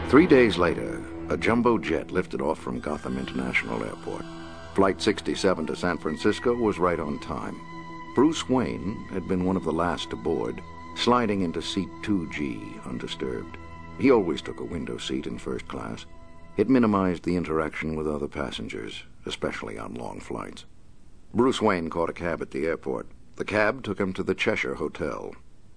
3 days later, a jumbo jet lifted off from Gotham International Airport. Flight 67 to San Francisco was right on time. Bruce Wayne had been one of the last aboard, sliding into seat 2G undisturbed. He always took a window seat in first class. It minimized the interaction with other passengers, especially on long flights. Bruce Wayne caught a cab at the airport. The cab took him to the Cheshire Hotel.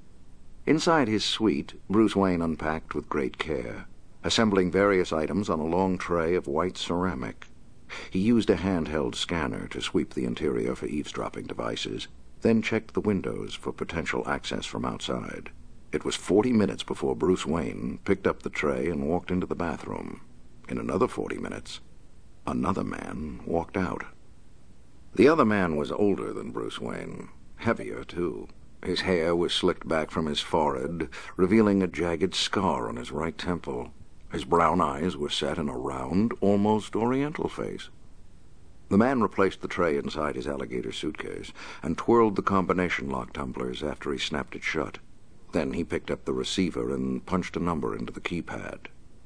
Inside his suite, Bruce Wayne unpacked with great care, assembling various items on a long tray of white ceramic. He used a handheld scanner to sweep the interior for eavesdropping devices, then checked the windows for potential access from outside. It was 40 minutes before Bruce Wayne picked up the tray and walked into the bathroom. In another 40 minutes, another man walked out. The other man was older than Bruce Wayne, heavier, too. His hair was slicked back from his forehead, revealing a jagged scar on his right temple. His brown eyes were set in a round, almost oriental face. The man replaced the tray inside his alligator suitcase and twirled the combination lock tumblers after he snapped it shut. Then he picked up the receiver and punched a number into the keypad.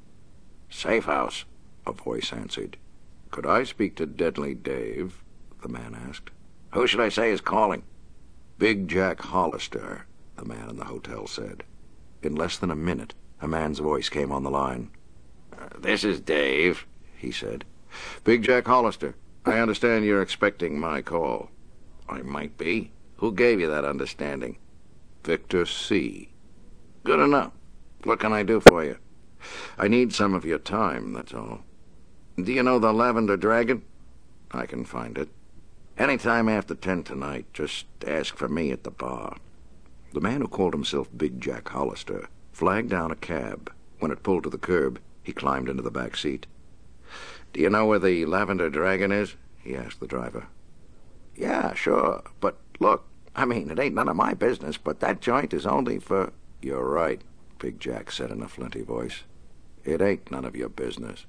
"Safe house," a voice answered. "Could I speak to Deadly Dave?" the man asked. "Who should I say is calling?" "Big Jack Hollister," the man in the hotel said. In less than a minute, a man's voice came on the line. "This is Dave," he said. "Big Jack Hollister, I understand you're expecting my call." "I might be. Who gave you that understanding?" "Victor C." "Good enough. What can I do for you?" "I need some of your time, that's all." "Do you know the Lavender Dragon?" "I can find it." "Any time after 10 tonight, just ask for me at the bar." The man who called himself Big Jack Hollister flagged down a cab. When it pulled to the curb, he climbed into the back seat. "Do you know where the Lavender Dragon is?" he asked the driver. "Yeah, sure. But look, it ain't none of my business, but that joint is only for—" "You're right," Big Jack said in a flinty voice. "It ain't none of your business."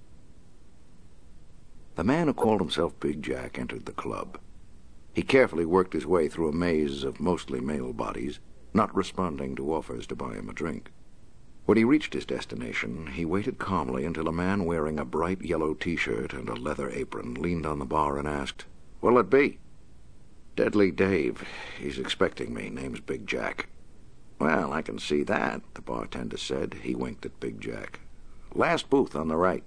The man who called himself Big Jack entered the club. He carefully worked his way through a maze of mostly male bodies, not responding to offers to buy him a drink. When he reached his destination, he waited calmly until a man wearing a bright yellow T-shirt and a leather apron leaned on the bar and asked, "What'll it be?" "Deadly Dave. He's expecting me. Name's Big Jack." "Well, I can see that," the bartender said. He winked at Big Jack. "Last booth on the right."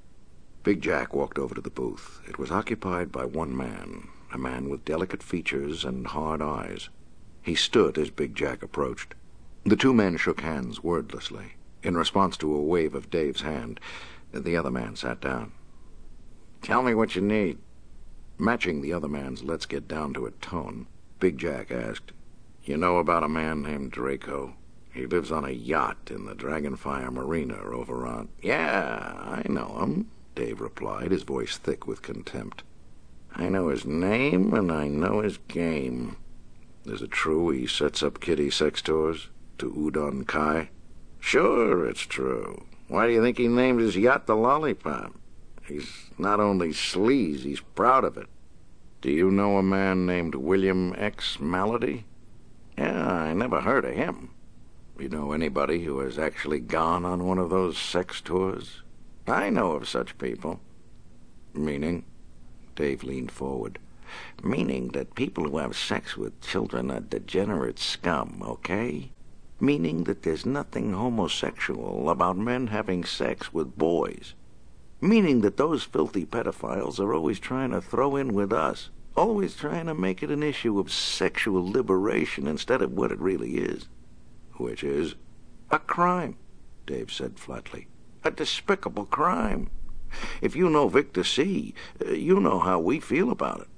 Big Jack walked over to the booth. It was occupied by one man, a man with delicate features and hard eyes. He stood as Big Jack approached. The two men shook hands wordlessly. In response to a wave of Dave's hand, the other man sat down. "Tell me what you need." Matching the other man's "let's get down to it" tone, Big Jack asked, "You know about a man named Draco? He lives on a yacht in the Dragonfire Marina over on—" "Yeah, I know him," Dave replied, his voice thick with contempt. "I know his name and I know his game." "Is it true he sets up kiddie sex tours to Udon Kai?" "Sure, it's true. Why do you think he named his yacht the Lollipop? He's not only sleaze, he's proud of it." "Do you know a man named William X. Malady?" "Yeah, I never heard of him." "You know anybody who has actually gone on one of those sex tours?" "I know of such people." "Meaning?" Dave leaned forward. "Meaning that people who have sex with children are degenerate scum, okay? Meaning that there's nothing homosexual about men having sex with boys. Meaning that those filthy pedophiles are always trying to throw in with us, always trying to make it an issue of sexual liberation instead of what it really is." "Which is?" "A crime," Dave said flatly. "A despicable crime. If you know Victor C., you know how we feel about it."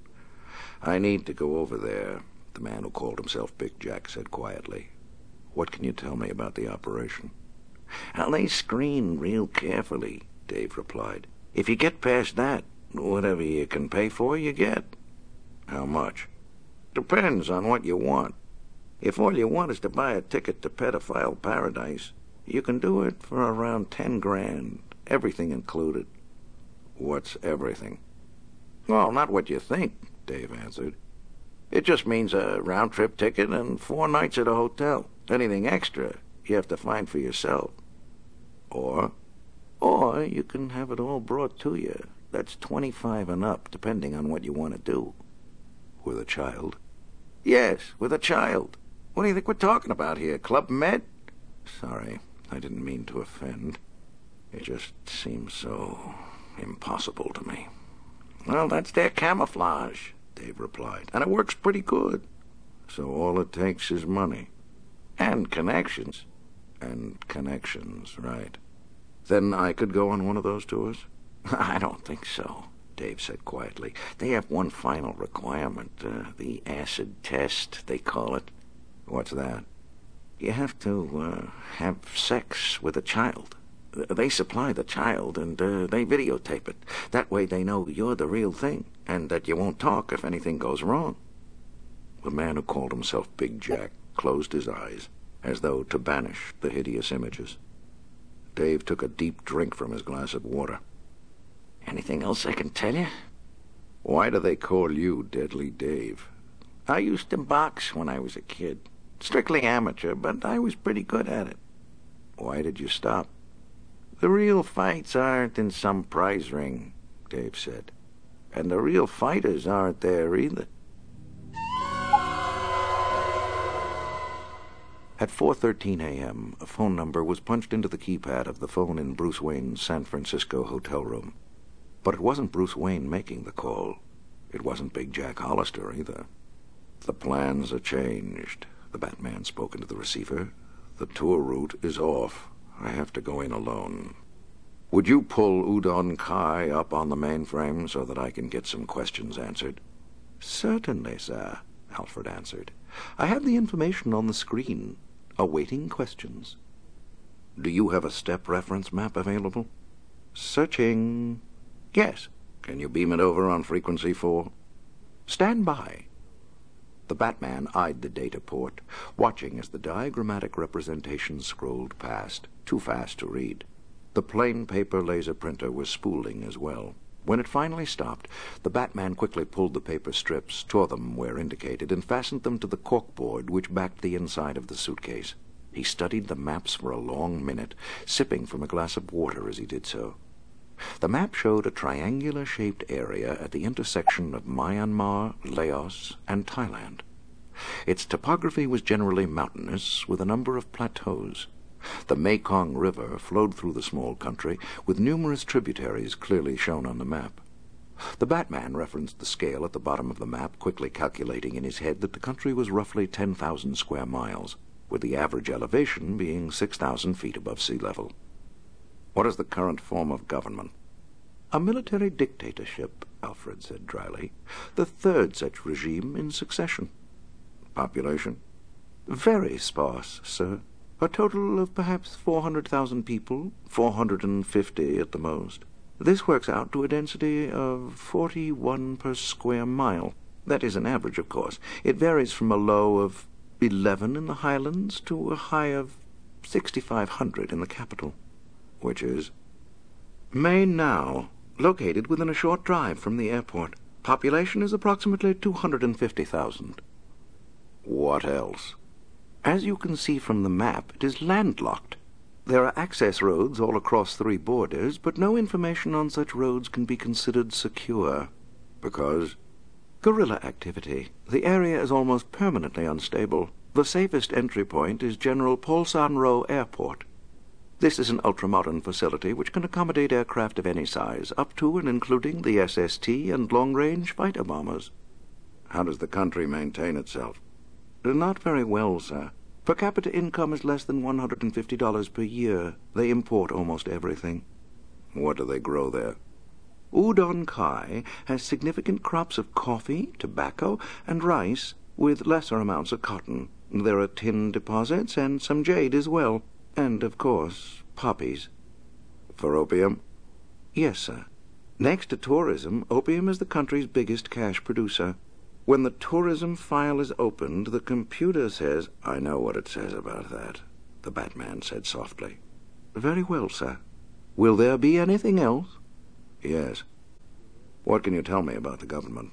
"I need to go over there," the man who called himself Big Jack said quietly. "What can you tell me about the operation?" "They screen real carefully," Dave replied. "If you get past that, whatever you can pay for, you get." "How much?" "Depends on what you want. If all you want is to buy a ticket to pedophile paradise, you can do it for around 10 grand, everything included." "What's everything?" "Well, not what you think," Dave answered. "It just means a round-trip ticket and 4 nights at a hotel. Anything extra, you have to find for yourself." "Or?" Or you can have it all brought to you. That's 25 and up, depending on what you want to do. With a child? Yes, with a child. What do you think we're talking about here? Club Med? Sorry, I didn't mean to offend. It just seems so impossible to me. Well, that's their camouflage, Dave replied, and it works pretty good. So all it takes is money. And connections. And connections, right. Then I could go on one of those tours? I don't think so, Dave said quietly. They have one final requirement, the acid test, they call it. What's that? You have to have sex with a child. They supply the child, and they videotape it. That way they know you're the real thing, and that you won't talk if anything goes wrong. The man who called himself Big Jack closed his eyes, as though to banish the hideous images. Dave took a deep drink from his glass of water. Anything else I can tell you? Why do they call you Deadly Dave? I used to box when I was a kid. Strictly amateur, but I was pretty good at it. Why did you stop? The real fights aren't in some prize ring, Dave said. And the real fighters aren't there either. At 4:13 a.m., a phone number was punched into the keypad of the phone in Bruce Wayne's San Francisco hotel room. But it wasn't Bruce Wayne making the call. It wasn't Big Jack Hollister either. The plans are changed, the Batman spoke into the receiver. The tour route is off. I have to go in alone. Would you pull Udon Kai up on the mainframe so that I can get some questions answered? Certainly, sir, Alfred answered. I have the information on the screen, awaiting questions. Do you have a step reference map available? Searching. Yes. Can you beam it over on frequency 4? Stand by. The Batman eyed the data port, watching as the diagrammatic representation scrolled past, too fast to read. The plain paper laser printer was spooling as well. When it finally stopped, the Batman quickly pulled the paper strips, tore them where indicated, and fastened them to the corkboard which backed the inside of the suitcase. He studied the maps for a long minute, sipping from a glass of water as he did so. The map showed a triangular-shaped area at the intersection of Myanmar, Laos, and Thailand. Its topography was generally mountainous, with a number of plateaus. The Mekong River flowed through the small country, with numerous tributaries clearly shown on the map. The Batman referenced the scale at the bottom of the map, quickly calculating in his head that the country was roughly 10,000 square miles, with the average elevation being 6,000 feet above sea level. What is the current form of government? A military dictatorship, Alfred said dryly. The third such regime in succession. Population? Very sparse, sir. A total of perhaps 400,000 people, 450 at the most. This works out to a density of 41 per square mile. That is an average, of course. It varies from a low of 11 in the highlands to a high of 6,500 in the capital. Which is? Mai Nao, located within a short drive from the airport. Population is approximately 250,000. What else? As you can see from the map, it is landlocked. There are access roads all across 3 borders, but no information on such roads can be considered secure. Because? Guerrilla activity. The area is almost permanently unstable. The safest entry point is General Polsan Ro Airport. This is an ultramodern facility which can accommodate aircraft of any size, up to and including the SST and long-range fighter bombers. How does the country maintain itself? Not very well, sir. Per capita income is less than $150 per year. They import almost everything. What do they grow there? Udon Kai has significant crops of coffee, tobacco, and rice, with lesser amounts of cotton. There are tin deposits and some jade as well. And, of course, poppies. For opium? Yes, sir. Next to tourism, opium is the country's biggest cash producer. When the tourism file is opened, the computer says... I know what it says about that, the Batman said softly. Very well, sir. Will there be anything else? Yes. What can you tell me about the government?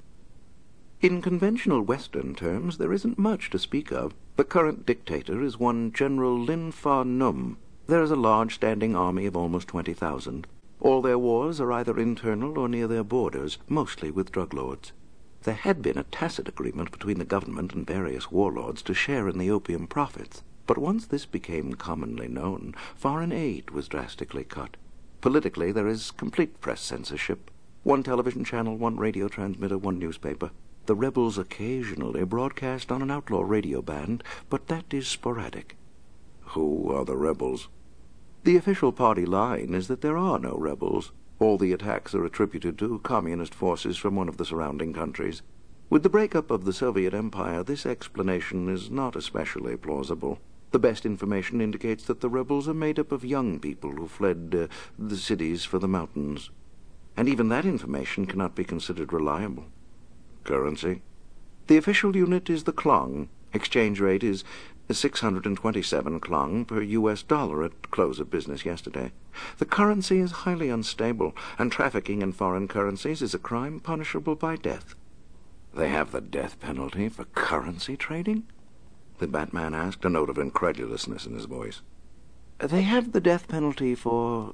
In conventional Western terms, there isn't much to speak of. The current dictator is one General Lin Fa Num. There is a large standing army of almost 20,000. All their wars are either internal or near their borders, mostly with drug lords. There had been a tacit agreement between the government and various warlords to share in the opium profits, but once this became commonly known, foreign aid was drastically cut. Politically, there is complete press censorship. One television channel, one radio transmitter, one newspaper. The rebels occasionally broadcast on an outlaw radio band, but that is sporadic. Who are the rebels? The official party line is that there are no rebels. All the attacks are attributed to communist forces from one of the surrounding countries. With the breakup of the Soviet Empire, this explanation is not especially plausible. The best information indicates that the rebels are made up of young people who fled the cities for the mountains. And even that information cannot be considered reliable. Currency? The official unit is the klong. Exchange rate is 627 klong per U.S. dollar at close of business yesterday. The currency is highly unstable, and trafficking in foreign currencies is a crime punishable by death. They have the death penalty for currency trading? The Batman asked, a note of incredulousness in his voice. They have the death penalty for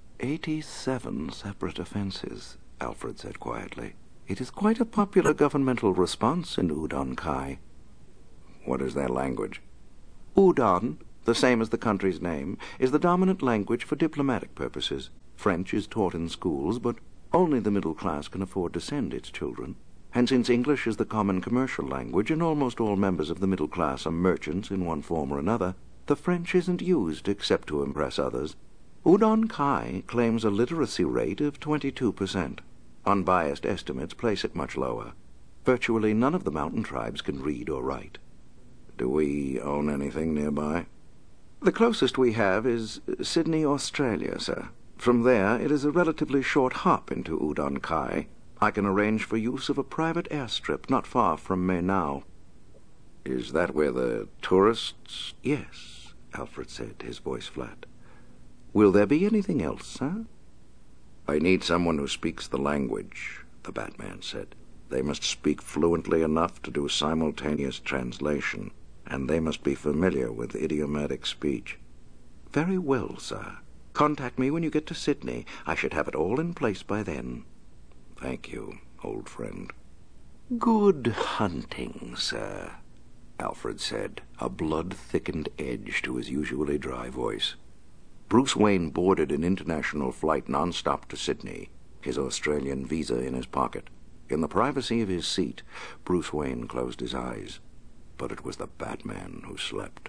87 separate offenses, Alfred said quietly. It is quite a popular governmental response in Udon Kai. What is their language? Udon, the same as the country's name, is the dominant language for diplomatic purposes. French is taught in schools, but only the middle class can afford to send its children. And since English is the common commercial language and almost all members of the middle class are merchants in one form or another, the French isn't used except to impress others. Udon Kai claims a literacy rate of 22%. Unbiased estimates place it much lower. Virtually none of the mountain tribes can read or write. Do we own anything nearby? The closest we have is Sydney, Australia, sir. From there, it is a relatively short hop into Udon Kai. I can arrange for use of a private airstrip not far from Mainau. Is that where the tourists... Yes, Alfred said, his voice flat. Will there be anything else, sir? I need someone who speaks the language, the Batman said. They must speak fluently enough to do simultaneous translation, and they must be familiar with idiomatic speech. Very well, sir. Contact me when you get to Sydney. I should have it all in place by then. Thank you, old friend. Good hunting, sir, Alfred said, a blood-thickened edge to his usually dry voice. Bruce Wayne boarded an international flight non-stop to Sydney, his Australian visa in his pocket. In the privacy of his seat, Bruce Wayne closed his eyes. But it was the Batman who slept.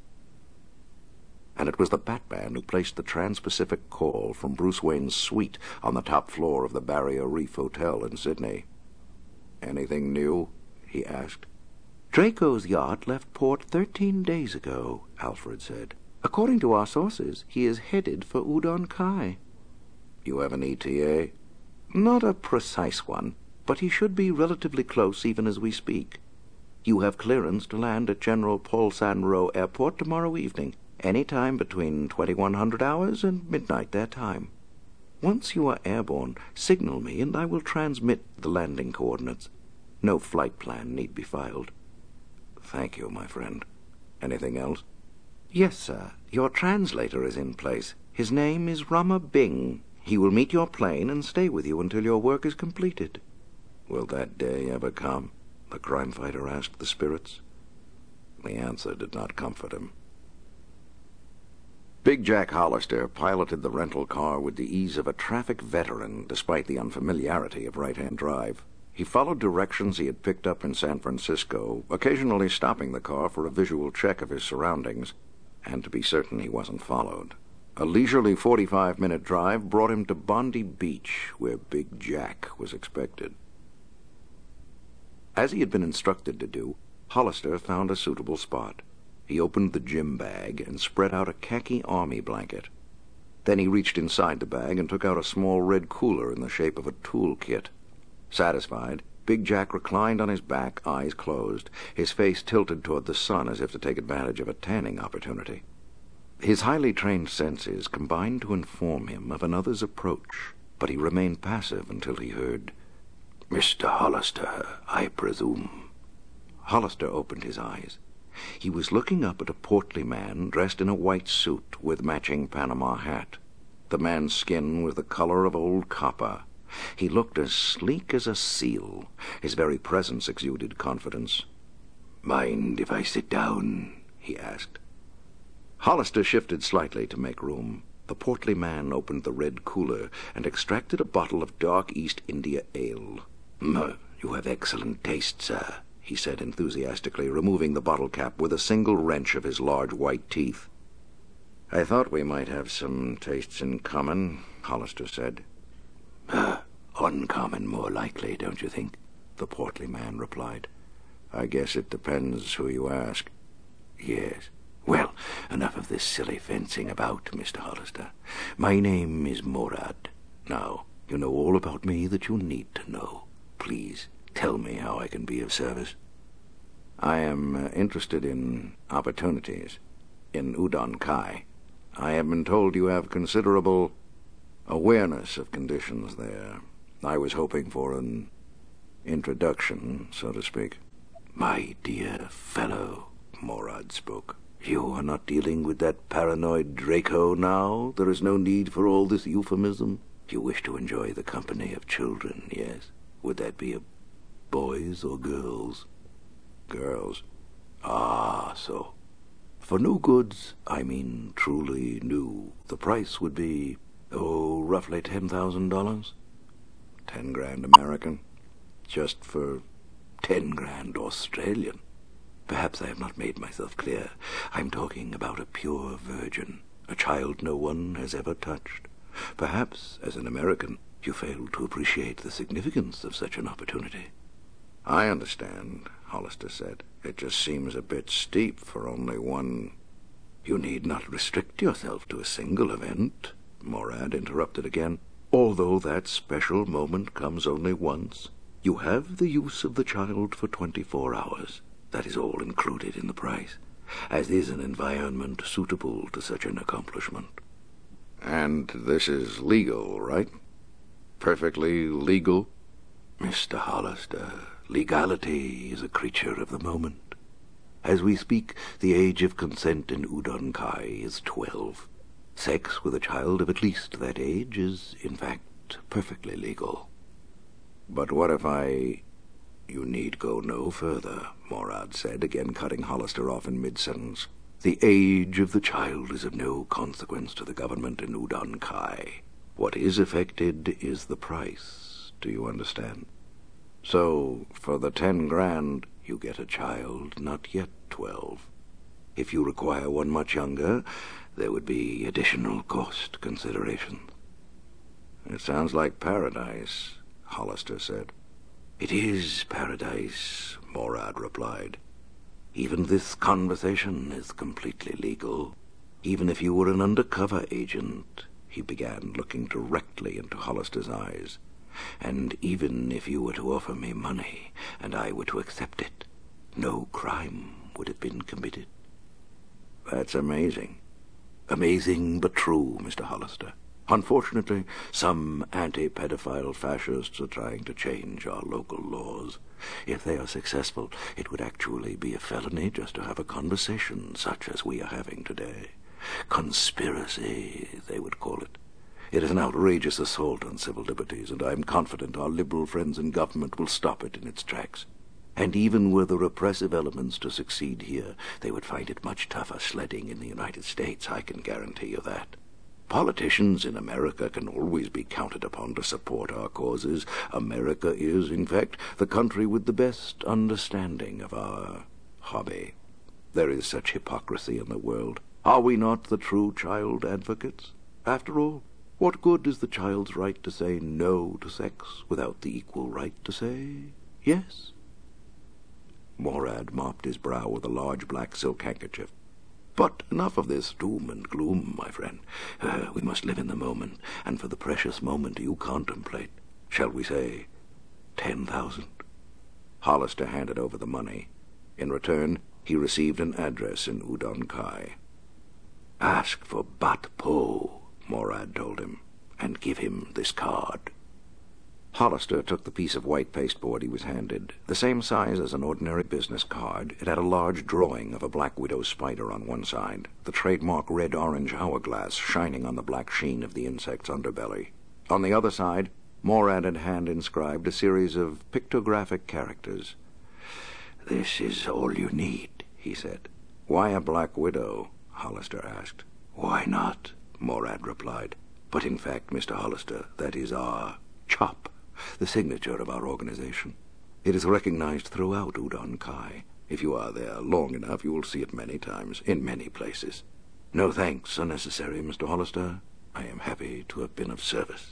And it was the Batman who placed the Trans-Pacific call from Bruce Wayne's suite on the top floor of the Barrier Reef Hotel in Sydney. "Anything new?" he asked. "Draco's yacht left port 13 days ago," Alfred said. "According to our sources, he is headed for Udon Kai." "You have an ETA?" "Not a precise one, but he should be relatively close even as we speak. You have clearance to land at General Paul Sanro Airport tomorrow evening, any time between 2100 hours and midnight their time. Once you are airborne, signal me and I will transmit the landing coordinates. No flight plan need be filed." "Thank you, my friend. Anything else?" "Yes, sir. Your translator is in place. His name is Rama Bing. He will meet your plane and stay with you until your work is completed." "Will that day ever come?" the crime fighter asked the spirits. The answer did not comfort him. Big Jack Hollister piloted the rental car with the ease of a traffic veteran, despite the unfamiliarity of right-hand drive. He followed directions he had picked up in San Francisco, occasionally stopping the car for a visual check of his surroundings, and to be certain he wasn't followed. A leisurely 45-minute drive brought him to Bondi Beach, where Big Jack was expected. As he had been instructed to do, Hollister found a suitable spot. He opened the gym bag and spread out a khaki army blanket. Then he reached inside the bag and took out a small red cooler in the shape of a tool kit. Satisfied, Big Jack reclined on his back, eyes closed, his face tilted toward the sun as if to take advantage of a tanning opportunity. His highly trained senses combined to inform him of another's approach, but he remained passive until he heard, "Mr. Hollister, I presume." Hollister opened his eyes. He was looking up at a portly man dressed in a white suit with matching Panama hat. The man's skin was the color of old copper. He looked as sleek as a seal. His very presence exuded confidence. "Mind if I sit down?" he asked. Hollister shifted slightly to make room. The portly man opened the red cooler and extracted a bottle of dark East India ale. "You have excellent taste, sir," he said enthusiastically, removing the bottle cap with a single wrench of his large white teeth. "I thought we might have some tastes in common," Hollister said. "Uncommon, more likely, don't you think?" the portly man replied. "I guess it depends who you ask." "Yes. Well, enough of this silly fencing about, Mr. Hollister. My name is Morad. Now, you know all about me that you need to know. Please, tell me how I can be of service." "I am interested in opportunities in Udon Kai. I have been told you have considerable awareness of conditions there. I was hoping for an introduction, so to speak." "My dear fellow," Morad spoke, "you are not dealing with that paranoid Draco now. There is no need for all this euphemism. You wish to enjoy the company of children, yes? Would that be boys or girls?" "Girls." "Ah, so. For new goods, I mean truly new, the price would be, roughly $10,000? 10 grand American? Just for 10 grand Australian? Perhaps I have not made myself clear. I'm talking about a pure virgin, a child no one has ever touched. Perhaps, as an American, you fail to appreciate the significance of such an opportunity." "I understand," Hollister said. "It just seems a bit steep for only one—" "You need not restrict yourself to a single event," Morad interrupted again. "Although that special moment comes only once, you have the use of the child for 24 hours. That is all included in the price, as is an environment suitable to such an accomplishment." "And this is legal, right? Perfectly legal?" "Mr. Hollister, legality is a creature of the moment. As we speak, the age of consent in Udon Kai is 12. Sex with a child of at least that age is, in fact, perfectly legal." "But what if I—" "You need go no further," Morad said, again cutting Hollister off in mid-sentence. "The age of the child is of no consequence to the government in Udon Kai. What is affected is the price. Do you understand? So, for the 10 grand, you get a child not yet 12. If you require one much younger, there would be additional cost considerations." "It sounds like paradise," Hollister said. "It is paradise," Morad replied. "Even this conversation is completely legal. Even if you were an undercover agent," he began, looking directly into Hollister's eyes, "and even if you were to offer me money, and I were to accept it, no crime would have been committed." "That's amazing." "Amazing but true, Mr. Hollister. Unfortunately, some anti-pedophile fascists are trying to change our local laws. If they are successful, it would actually be a felony just to have a conversation such as we are having today. Conspiracy, they would call it. It is an outrageous assault on civil liberties, and I am confident our liberal friends in government will stop it in its tracks. And even were the repressive elements to succeed here, they would find it much tougher sledding in the United States, I can guarantee you that. Politicians in America can always be counted upon to support our causes. America is, in fact, the country with the best understanding of our hobby. There is such hypocrisy in the world. Are we not the true child advocates? After all, what good is the child's right to say no to sex without the equal right to say yes?" Morad mopped his brow with a large black silk handkerchief. "But enough of this doom and gloom, my friend. We must live in the moment, and for the precious moment you contemplate, shall we say 10,000? Hollister handed over the money. In return, he received an address in Udon Kai. "Ask for Bat Po," Morad told him, "and give him this card." Hollister took the piece of white pasteboard he was handed. The same size as an ordinary business card, it had a large drawing of a black widow spider on one side, the trademark red-orange hourglass shining on the black sheen of the insect's underbelly. On the other side, Morad had hand-inscribed a series of pictographic characters. "This is all you need," he said. "Why a black widow?" Hollister asked. "Why not?" Morad replied. "But in fact, Mr. Hollister, that is our CHOP, the signature of our organization. It is recognized throughout Udon Kai. If you are there long enough, you will see it many times, in many places. No thanks are necessary, Mr. Hollister. I am happy to have been of service."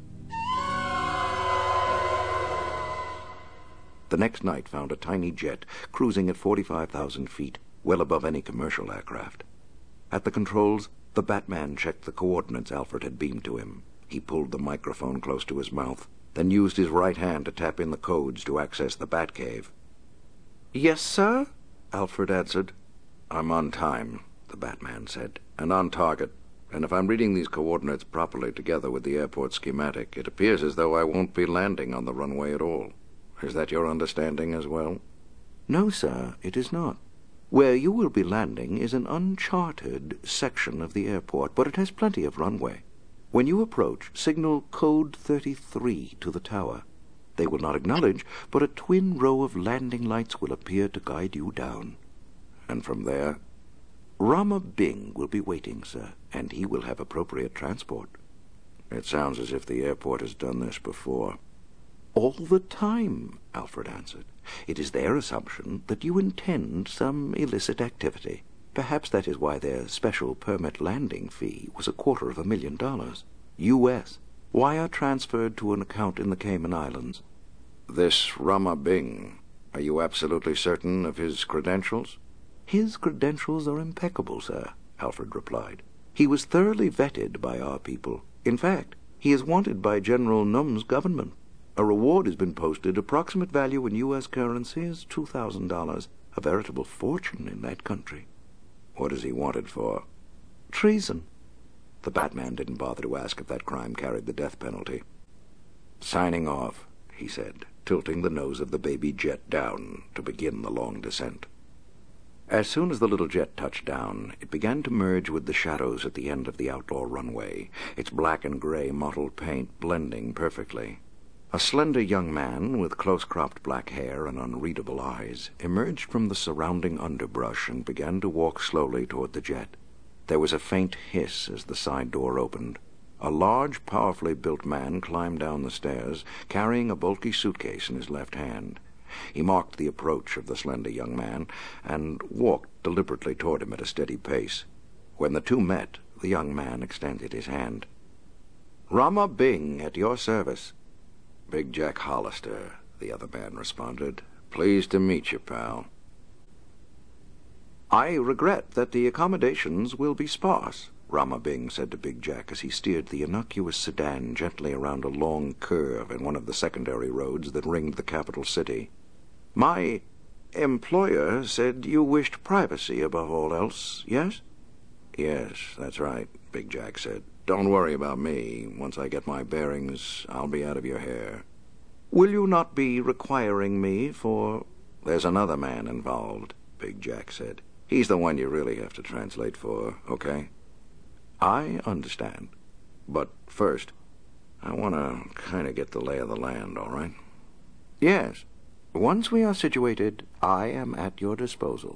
The next night found a tiny jet cruising at 45,000 feet, well above any commercial aircraft. At the controls, the Batman checked the coordinates Alfred had beamed to him. He pulled the microphone close to his mouth, then used his right hand to tap in the codes to access the Batcave. "Yes, sir?" Alfred answered. "I'm on time," the Batman said, "and on target. And if I'm reading these coordinates properly together with the airport schematic, it appears as though I won't be landing on the runway at all. Is that your understanding as well?" "No, sir, it is not. Where you will be landing is an uncharted section of the airport, but it has plenty of runway. When you approach, signal Code 33 to the tower. They will not acknowledge, but a twin row of landing lights will appear to guide you down. And from there, Rama Bing will be waiting, sir, and he will have appropriate transport." "It sounds as if the airport has done this before." "All the time," Alfred answered. "It is their assumption that you intend some illicit activity. Perhaps that is why their special permit landing fee was $250,000 U.S. Wire transferred to an account in the Cayman Islands." "This Rama Bing, are you absolutely certain of his credentials?" "His credentials are impeccable, sir," Alfred replied. "He was thoroughly vetted by our people. In fact, he is wanted by General Num's government. A reward has been posted. Approximate value in U.S. currency is $2,000. A veritable fortune in that country." "What is he wanted for?" "Treason." The Batman didn't bother to ask if that crime carried the death penalty. "Signing off," he said, tilting the nose of the baby jet down to begin the long descent. As soon as the little jet touched down, it began to merge with the shadows at the end of the outlaw runway, its black and gray mottled paint blending perfectly. A slender young man with close-cropped black hair and unreadable eyes emerged from the surrounding underbrush and began to walk slowly toward the jet. There was a faint hiss as the side door opened. A large, powerfully built man climbed down the stairs, carrying a bulky suitcase in his left hand. He marked the approach of the slender young man and walked deliberately toward him at a steady pace. When the two met, the young man extended his hand. "Rama Bing, at your service." "Big Jack Hollister," the other man responded. "Pleased to meet you, pal." "I regret that the accommodations will be sparse," Rama Bing said to Big Jack as he steered the innocuous sedan gently around a long curve in one of the secondary roads that ringed the capital city. "My employer said you wished privacy above all else, yes?" "Yes, that's right," Big Jack said. "Don't worry about me. Once I get my bearings, I'll be out of your hair." "Will you not be requiring me for—" "There's another man involved," Big Jack said. "He's the one you really have to translate for, okay?" "I understand. But first, I want to kind of get the lay of the land, all right?" "Yes. Once we are situated, I am at your disposal."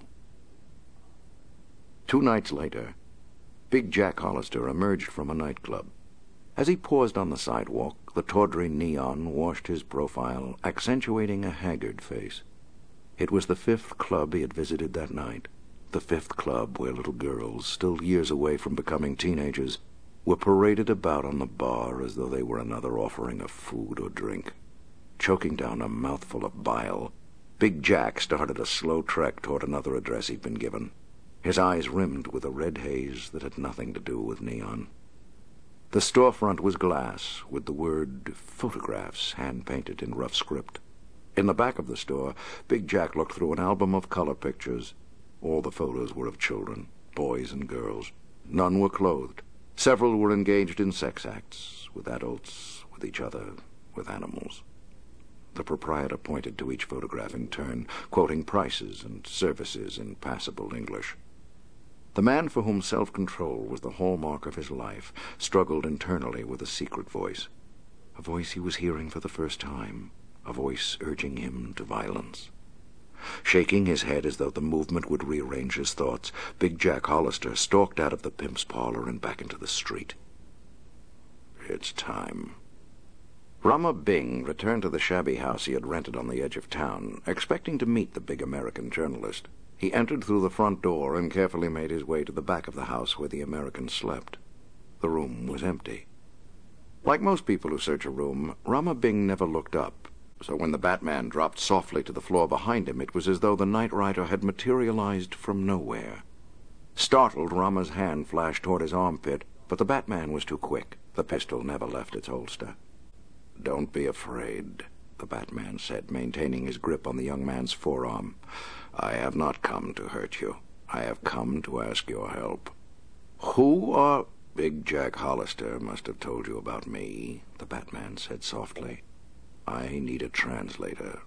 2 nights later, Big Jack Hollister emerged from a nightclub. As he paused on the sidewalk, the tawdry neon washed his profile, accentuating a haggard face. It was the 5th club he had visited that night, the 5th club where little girls, still years away from becoming teenagers, were paraded about on the bar as though they were another offering of food or drink. Choking down a mouthful of bile, Big Jack started a slow trek toward another address he'd been given, his eyes rimmed with a red haze that had nothing to do with neon. The storefront was glass, with the word "Photographs" hand-painted in rough script. In the back of the store, Big Jack looked through an album of color pictures. All the photos were of children, boys and girls. None were clothed. Several were engaged in sex acts, with adults, with each other, with animals. The proprietor pointed to each photograph in turn, quoting prices and services in passable English. The man for whom self-control was the hallmark of his life struggled internally with a secret voice. A voice he was hearing for the first time, a voice urging him to violence. Shaking his head as though the movement would rearrange his thoughts, Big Jack Hollister stalked out of the pimp's parlor and back into the street. It's time. Rama Bing returned to the shabby house he had rented on the edge of town, expecting to meet the big American journalist. He entered through the front door and carefully made his way to the back of the house where the American slept. The room was empty. Like most people who search a room, Rama Bing never looked up, so when the Batman dropped softly to the floor behind him, it was as though the Night Rider had materialized from nowhere. Startled, Rama's hand flashed toward his armpit, but the Batman was too quick. The pistol never left its holster. "Don't be afraid," the Batman said, maintaining his grip on the young man's forearm. "I have not come to hurt you. I have come to ask your help." "Who are—" "Big Jack Hollister must have told you about me," the Batman said softly. "I need a translator."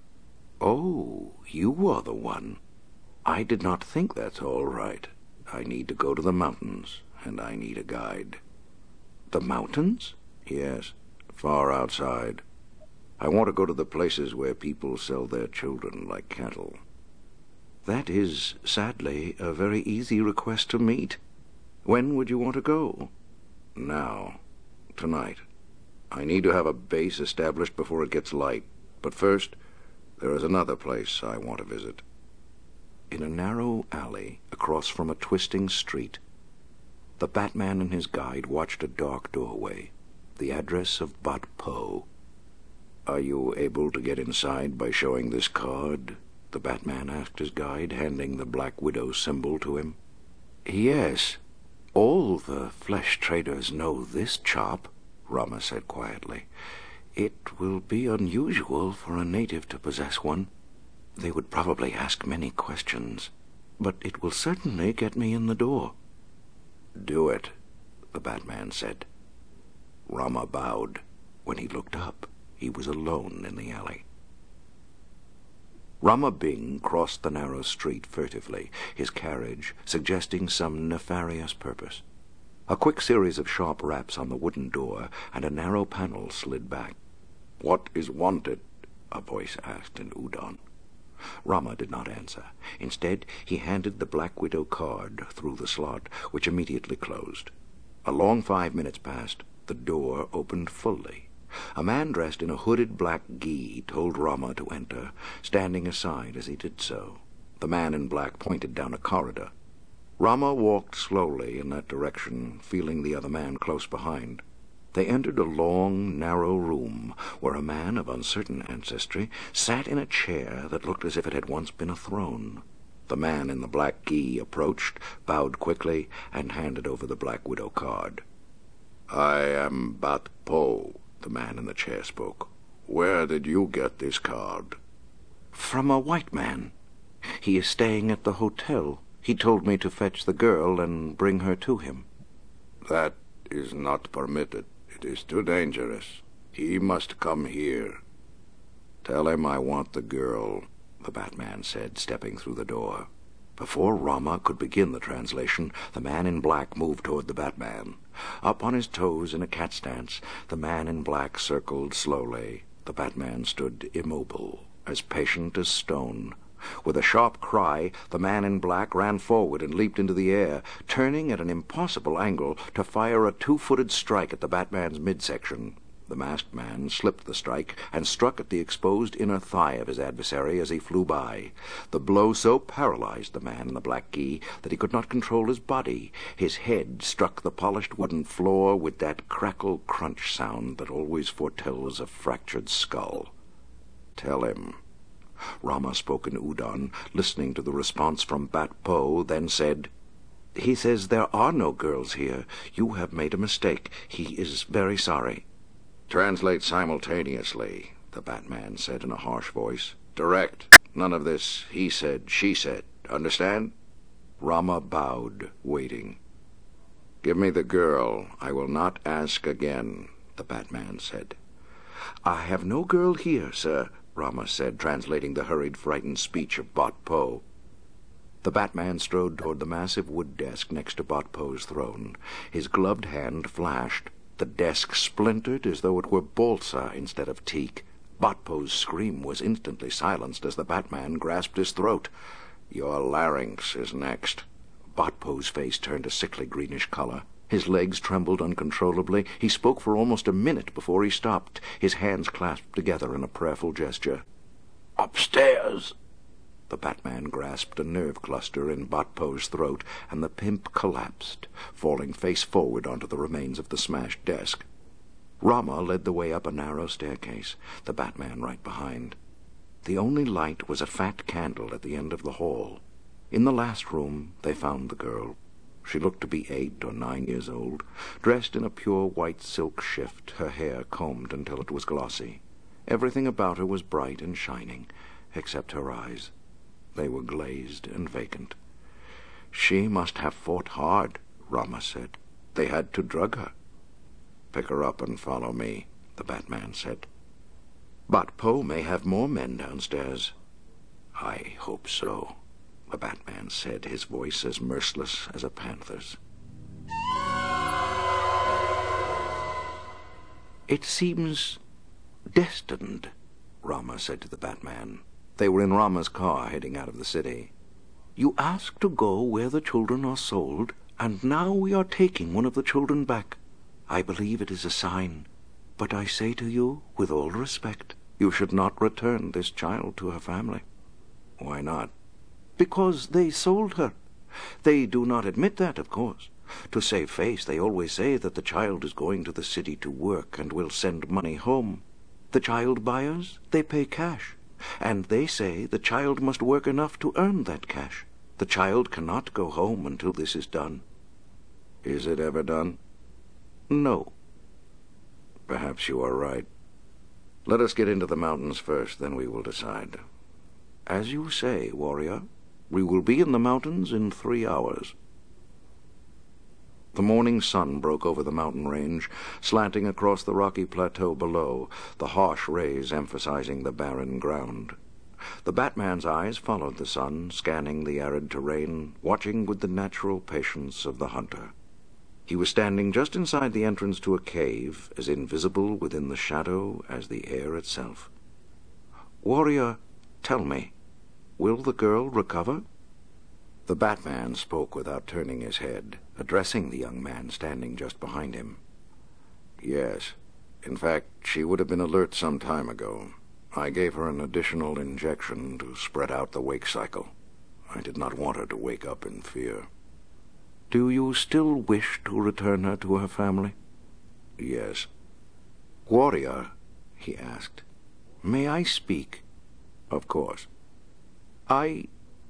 "Oh, you are the one. I did not think that's all right. I need to go to the mountains, and I need a guide." "The mountains?" "Yes. Far outside. I want to go to the places where people sell their children like cattle." "That is, sadly, a very easy request to meet. When would you want to go?" "Now. Tonight. I need to have a base established before it gets light. But first, there is another place I want to visit." In a narrow alley across from a twisting street, the Batman and his guide watched a dark doorway. The address of Bat Po. "Are you able to get inside by showing this card?" the Batman asked his guide, handing the Black Widow symbol to him. "Yes. All the flesh traders know this chop," Rama said quietly. "It will be unusual for a native to possess one. They would probably ask many questions, but it will certainly get me in the door." "Do it," the Batman said. Rama bowed. When he looked up, he was alone in the alley. Rama Bing crossed the narrow street furtively, his carriage suggesting some nefarious purpose. A quick series of sharp raps on the wooden door, and a narrow panel slid back. "What is wanted?" a voice asked in Udon. Rama did not answer. Instead, he handed the Black Widow card through the slot, which immediately closed. A long 5 minutes passed. The door opened fully. A man dressed in a hooded black gi told Rama to enter, standing aside as he did so. The man in black pointed down a corridor. Rama walked slowly in that direction, feeling the other man close behind. They entered a long, narrow room where a man of uncertain ancestry sat in a chair that looked as if it had once been a throne. The man in the black gi approached, bowed quickly, and handed over the Black Widow card. "I am Bat Po," the man in the chair spoke. "Where did you get this card?" "From a white man. He is staying at the hotel. He told me to fetch the girl and bring her to him." "That is not permitted. It is too dangerous. He must come here." "Tell him I want the girl," the Batman said, stepping through the door. Before Rama could begin the translation, the man in black moved toward the Batman. Up on his toes in a cat stance, the man in black circled slowly. The Batman stood immobile, as patient as stone. With a sharp cry, the man in black ran forward and leaped into the air, turning at an impossible angle to fire a 2-footed strike at the Batman's midsection. The masked man slipped the strike and struck at the exposed inner thigh of his adversary as he flew by. The blow so paralyzed the man in the black gi that he could not control his body. His head struck the polished wooden floor with that crackle-crunch sound that always foretells a fractured skull. "Tell him." Rama spoke in Udon, listening to the response from Bat Po, then said, "He says there are no girls here. You have made a mistake. He is very sorry." "Translate simultaneously," the Batman said in a harsh voice. "Direct. None of this he said, she said. Understand?" Rama bowed, waiting. "Give me the girl. I will not ask again," the Batman said. "I have no girl here, sir," Rama said, translating the hurried, frightened speech of Bot Po. The Batman strode toward the massive wood desk next to Bot Po's throne. His gloved hand flashed. The desk splintered as though it were balsa instead of teak. Bot Po's scream was instantly silenced as the Batman grasped his throat. "Your larynx is next." Bot Po's face turned a sickly greenish color. His legs trembled uncontrollably. He spoke for almost a minute before he stopped, his hands clasped together in a prayerful gesture. "Upstairs!" The Batman grasped a nerve cluster in Bot Po's throat, and the pimp collapsed, falling face forward onto the remains of the smashed desk. Rama led the way up a narrow staircase, the Batman right behind. The only light was a fat candle at the end of the hall. In the last room they found the girl. She looked to be 8 or 9 years old, dressed in a pure white silk shift, her hair combed until it was glossy. Everything about her was bright and shining, except her eyes. They were glazed and vacant. "She must have fought hard," Rama said. "They had to drug her." "Pick her up and follow me," the Batman said. "Bot Po may have more men downstairs." "I hope so," the Batman said, his voice as merciless as a panther's. "It seems destined," Rama said to the Batman. They were in Rama's car heading out of the city. "You asked to go where the children are sold, and now we are taking one of the children back. I believe it is a sign, but I say to you, with all respect, you should not return this child to her family." "Why not?" "Because they sold her. They do not admit that, of course. To save face, they always say that the child is going to the city to work and will send money home. The child buyers, they pay cash, and they say the child must work enough to earn that cash. The child cannot go home until this is done." "Is it ever done?" "No." "Perhaps you are right. Let us get into the mountains first, then we will decide." "As you say, warrior. We will be in the mountains in 3 hours." The morning sun broke over the mountain range, slanting across the rocky plateau below, the harsh rays emphasizing the barren ground. The Batman's eyes followed the sun, scanning the arid terrain, watching with the natural patience of the hunter. He was standing just inside the entrance to a cave, as invisible within the shadow as the air itself. "Warrior, tell me, will the girl recover?" The Batman spoke without turning his head, addressing the young man standing just behind him. "Yes. In fact, she would have been alert some time ago. I gave her an additional injection to spread out the wake cycle. I did not want her to wake up in fear." "Do you still wish to return her to her family?" "Yes." "Warrior," he asked, "may I speak?" "Of course." "I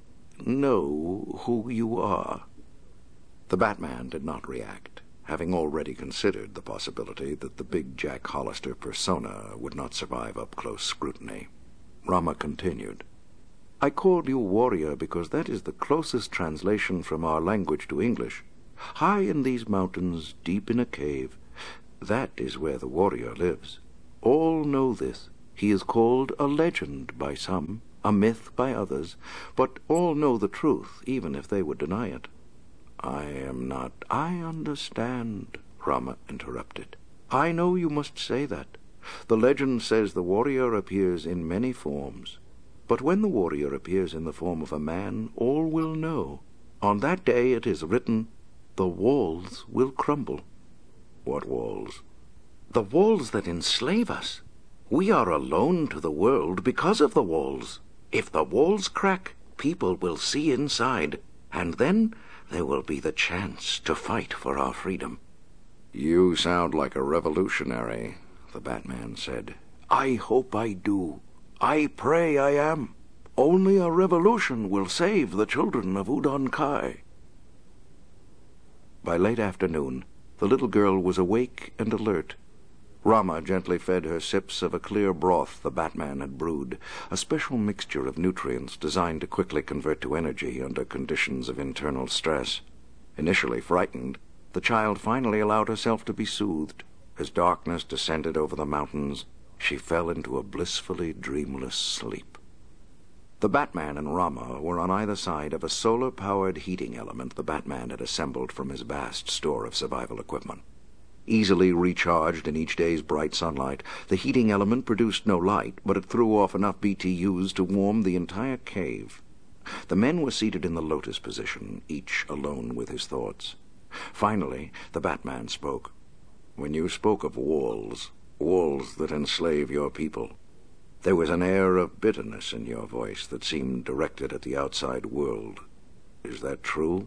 know who you are." The Batman did not react, having already considered the possibility that the big Jack Hollister persona would not survive up-close scrutiny. Rama continued, "I called you warrior because that is the closest translation from our language to English. High in these mountains, deep in a cave, that is where the warrior lives. All know this. He is called a legend by some, a myth by others, but all know the truth, even if they would deny it." "I am not—" "I understand," Rama interrupted. "I know you must say that. The legend says the warrior appears in many forms. But when the warrior appears in the form of a man, all will know. On that day it is written, the walls will crumble." "What walls?" "The walls that enslave us. We are alone to the world because of the walls. If the walls crack, people will see inside, and then there will be the chance to fight for our freedom." "You sound like a revolutionary," the Batman said. "I hope I do. I pray I am. Only a revolution will save the children of Udon Kai." By late afternoon, the little girl was awake and alert. Rama gently fed her sips of a clear broth the Batman had brewed, a special mixture of nutrients designed to quickly convert to energy under conditions of internal stress. Initially frightened, the child finally allowed herself to be soothed. As darkness descended over the mountains, she fell into a blissfully dreamless sleep. The Batman and Rama were on either side of a solar-powered heating element the Batman had assembled from his vast store of survival equipment. Easily recharged in each day's bright sunlight, the heating element produced no light, but it threw off enough BTUs to warm the entire cave. The men were seated in the lotus position, each alone with his thoughts. Finally, the Batman spoke. "When you spoke of walls that enslave your people, there was an air of bitterness in your voice that seemed directed at the outside world. Is that true?"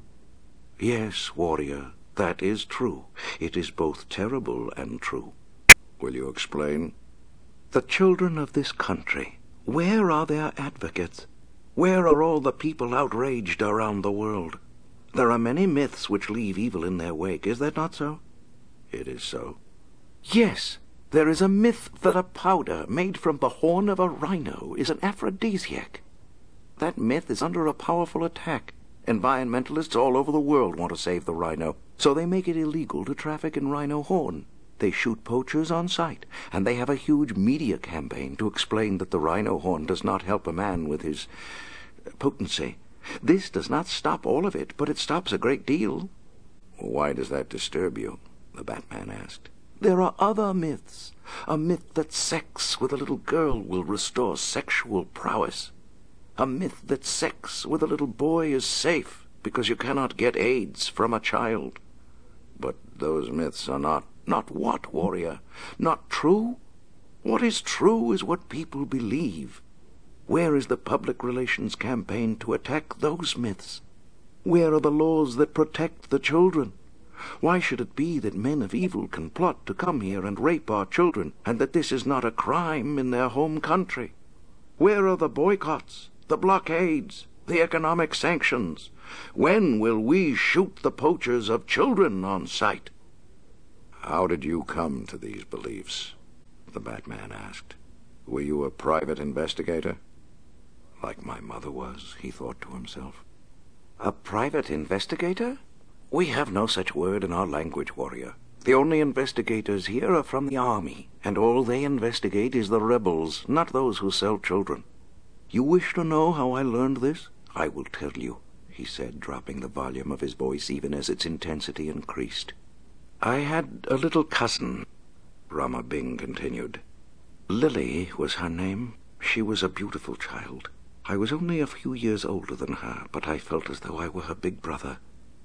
"Yes, warrior, that is true. It is both terrible and true." "Will you explain?" "The children of this country, where are their advocates? Where are all the people outraged around the world? There are many myths which leave evil in their wake, is that not so?" "It is so." "Yes, there is a myth that a powder made from the horn of a rhino is an aphrodisiac. That myth is under a powerful attack. Environmentalists all over the world want to save the rhino, so they make it illegal to traffic in rhino horn. They shoot poachers on sight, and they have a huge media campaign to explain that the rhino horn does not help a man with his potency. This does not stop all of it, but it stops a great deal." "Why does that disturb you?" the Batman asked. "There are other myths. A myth that sex with a little girl will restore sexual prowess. A myth that sex with a little boy is safe because you cannot get AIDS from a child." "But those myths are not..." "Not what, warrior? Not true? What is true is what people believe. Where is the public relations campaign to attack those myths? Where are the laws that protect the children? Why should it be that men of evil can plot to come here and rape our children, and that this is not a crime in their home country? Where are the boycotts, the blockades, the economic sanctions? When will we shoot the poachers of children on sight?" "How did you come to these beliefs?" the Batman asked. "Were you a private investigator?" "Like my mother was," he thought to himself. "A private investigator? We have no such word in our language, warrior. The only investigators here are from the army, and all they investigate is the rebels, not those who sell children. You wish to know how I learned this? I will tell you," he said, dropping the volume of his voice even as its intensity increased. "I had a little cousin," Rama Bing continued. "Lily was her name. She was a beautiful child. I was only a few years older than her, but I felt as though I were her big brother.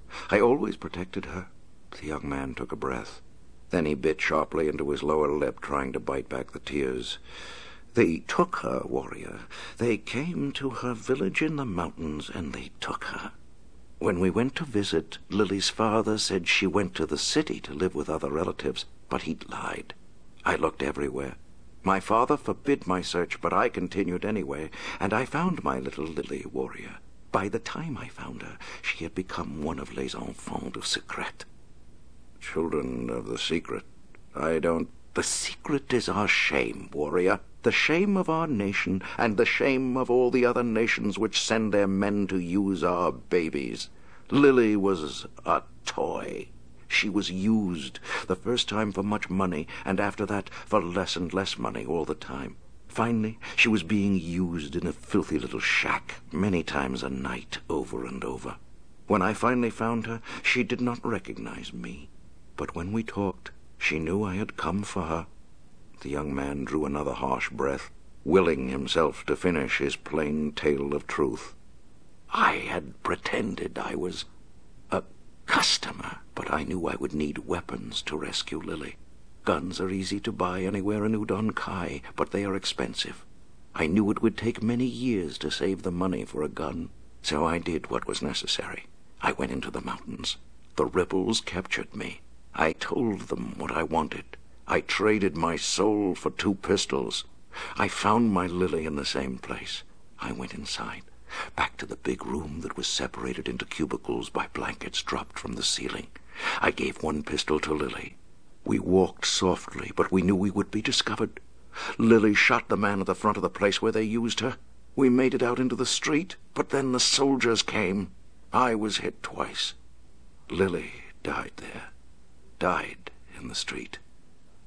I always protected her." The young man took a breath. Then he bit sharply into his lower lip, trying to bite back the tears. "They took her, warrior. They came to her village in the mountains, and they took her. When we went to visit, Lily's father said she went to the city to live with other relatives, but he'd lied. I looked everywhere. My father forbid my search, but I continued anyway, and I found my little Lily, warrior. By the time I found her, she had become one of les enfants du secret." "Children of the secret? I don't..." "The secret is our shame, warrior. The shame of our nation, and the shame of all the other nations which send their men to use our babies. Lily was a toy. She was used, the first time for much money, and after that for less and less money all the time. Finally, she was being used in a filthy little shack many times a night, over and over. When I finally found her, she did not recognize me. But when we talked, she knew I had come for her." The young man drew another harsh breath, willing himself to finish his plain tale of truth. "I had pretended I was a customer, but I knew I would need weapons to rescue Lily. Guns are easy to buy anywhere in Udon Kai, but they are expensive. I knew it would take many years to save the money for a gun, so I did what was necessary. I went into the mountains. The rebels captured me. I told them what I wanted. I traded my soul for 2 pistols. I found my Lily in the same place. I went inside, back to the big room that was separated into cubicles by blankets dropped from the ceiling. I gave 1 pistol to Lily. We walked softly, but we knew we would be discovered. Lily shot the man at the front of the place where they used her. We made it out into the street, but then the soldiers came. I was hit twice. Lily died there. Died in the street.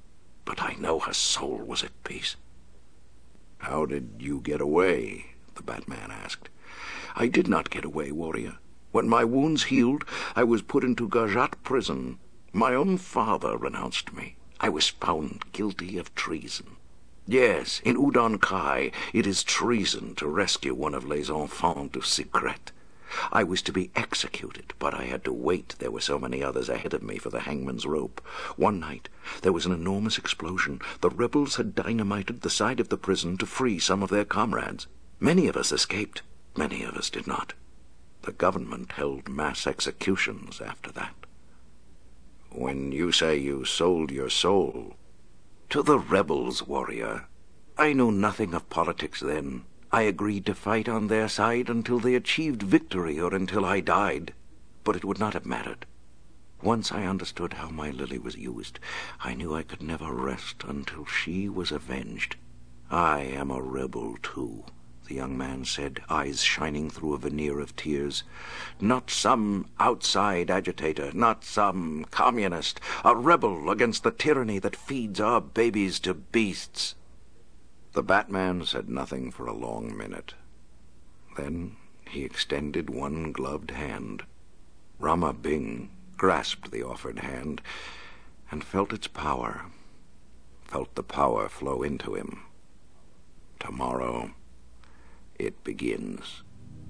but I know her soul was at peace. "How did you get away?" the Batman asked. "I did not get away, warrior. When my wounds healed, I was put into Gajat prison. My own father renounced me. I was found guilty of treason. Yes, in Udon Kai, it is treason to rescue one of les enfants du secret. I was to be executed, but I had to wait. There were so many others ahead of me for the hangman's rope. One night, there was an enormous explosion. The rebels had dynamited the side of the prison to free some of their comrades. Many of us escaped. Many of us did not. The government held mass executions after that." "When you say you sold your soul—" "To the rebels, warrior. I knew nothing of politics then. I agreed to fight on their side until they achieved victory or until I died. But it would not have mattered. Once I understood how my Lily was used, I knew I could never rest until she was avenged. I am a rebel, too," the young man said, eyes shining through a veneer of tears. "Not some outside agitator, not some communist, a rebel against the tyranny that feeds our babies to beasts." The Batman said nothing for a long minute. Then he extended one gloved hand. Rama Bing grasped the offered hand and felt its power, felt the power flow into him. Tomorrow it begins.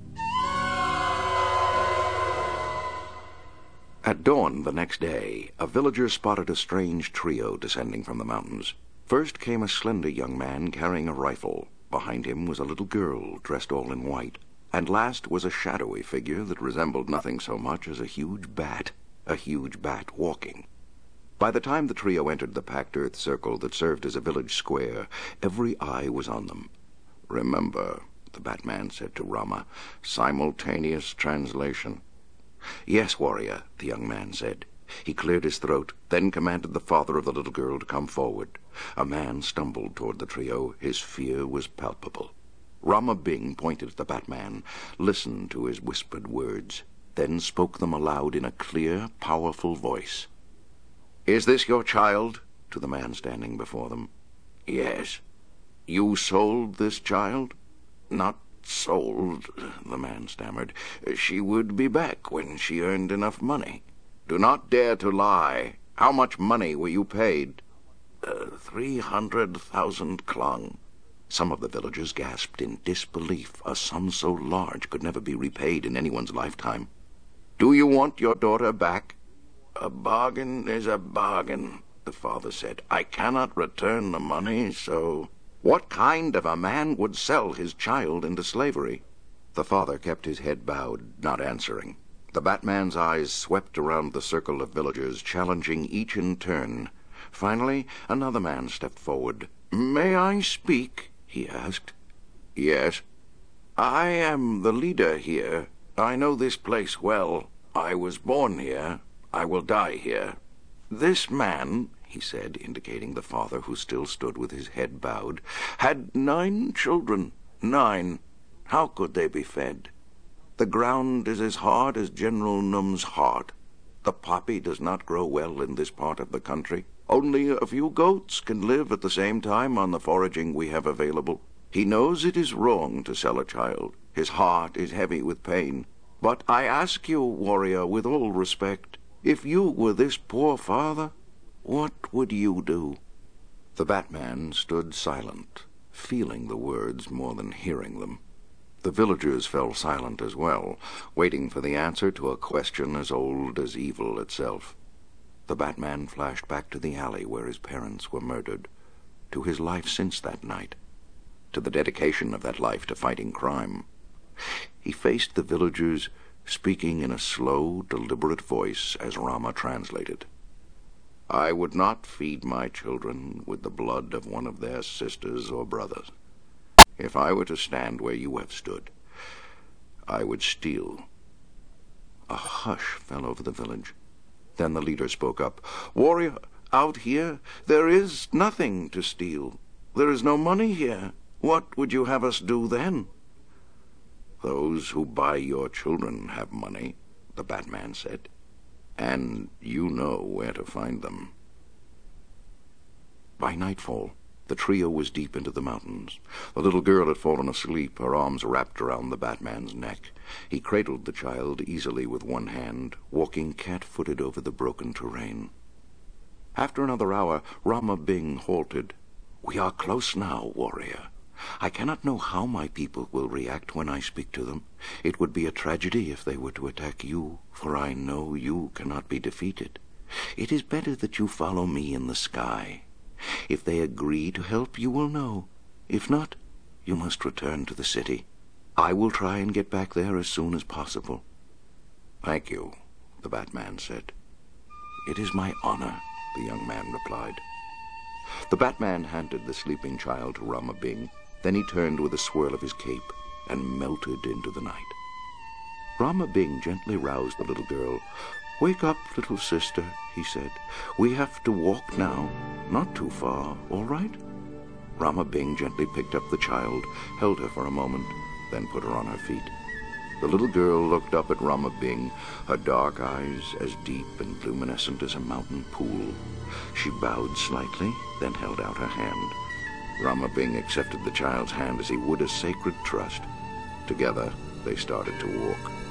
At dawn the next day, a villager spotted a strange trio descending from the mountains. First came a slender young man carrying a rifle. Behind him was a little girl dressed all in white. And last was a shadowy figure that resembled nothing so much as a huge bat walking. By the time the trio entered the packed earth circle that served as a village square, every eye was on them. "Remember," the Batman said to Rama, "simultaneous translation." "Yes, warrior," the young man said. He cleared his throat, then commanded the father of the little girl to come forward. A man stumbled toward the trio. His fear was palpable. Rama Bing pointed at the Batman, listened to his whispered words, then spoke them aloud in a clear, powerful voice. "Is this your child?" to the man standing before them. "Yes." "You sold this child?" "Not sold," the man stammered. "She would be back when she earned enough money." "Do not dare to lie. How much money were you paid?" 300,000 klung. Some of the villagers gasped in disbelief. A sum so large could never be repaid in anyone's lifetime. "Do you want your daughter back?" "A bargain is a bargain," the father said. "I cannot return the money, so—" "What kind of a man would sell his child into slavery?" The father kept his head bowed, not answering. The Batman's eyes swept around the circle of villagers, challenging each in turn. Finally, another man stepped forward. "May I speak?" he asked. "Yes." "I am the leader here. I know this place well. I was born here. I will die here. This man," he said, indicating the father, who still stood with his head bowed, "had 9 children. 9. How could they be fed? The ground is as hard as General Num's heart. The poppy does not grow well in this part of the country. Only a few goats can live at the same time on the foraging we have available. He knows it is wrong to sell a child. His heart is heavy with pain. But I ask you, warrior, with all respect, if you were this poor father, what would you do?" The Batman stood silent, feeling the words more than hearing them. The villagers fell silent as well, waiting for the answer to a question as old as evil itself. The Batman flashed back to the alley where his parents were murdered, to his life since that night, to the dedication of that life to fighting crime. He faced the villagers, speaking in a slow, deliberate voice as Rama translated. "I would not feed my children with the blood of one of their sisters or brothers. If I were to stand where you have stood, I would steal." A hush fell over the village. Then the leader spoke up. "Warrior, out here there is nothing to steal. There is no money here. What would you have us do then?" "Those who buy your children have money," the Batman said, "and you know where to find them." By nightfall, the trio was deep into the mountains. The little girl had fallen asleep, her arms wrapped around the Batman's neck. He cradled the child easily with one hand, walking cat-footed over the broken terrain. After another hour, Rama Bing halted. "We are close now, warrior. I cannot know how my people will react when I speak to them. It would be a tragedy if they were to attack you, for I know you cannot be defeated. It is better that you follow me in the sky. If they agree to help, you will know. If not, you must return to the city. I will try and get back there as soon as possible." "Thank you," the Batman said. "It is my honor," the young man replied. The Batman handed the sleeping child to Rama Bing. Then he turned with a swirl of his cape and melted into the night. Rama Bing gently roused the little girl. "Wake up, little sister," he said. "We have to walk now. Not too far, all right?" Rama Bing gently picked up the child, held her for a moment, then put her on her feet. The little girl looked up at Rama Bing, her dark eyes as deep and luminescent as a mountain pool. She bowed slightly, then held out her hand. Rama Bing accepted the child's hand as he would a sacred trust. Together, they started to walk.